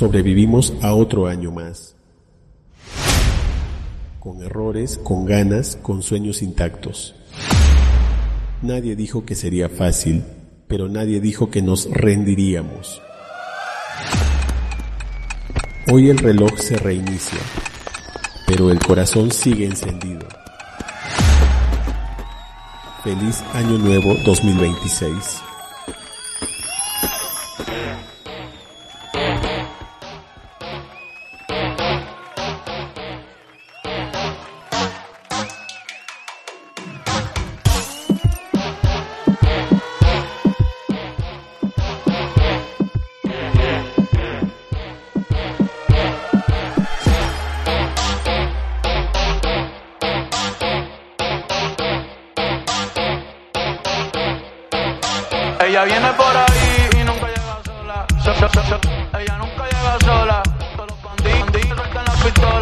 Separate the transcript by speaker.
Speaker 1: Sobrevivimos a otro año más. Con errores, con ganas, con sueños intactos. Nadie dijo que sería fácil, pero nadie dijo que nos rendiríamos. Hoy el reloj se reinicia, pero el corazón sigue encendido. Feliz Año Nuevo 2026.
Speaker 2: Ella viene por ahí y nunca llega sola. Ella nunca llega sola. Todos los bandidos sueltan las pistolas.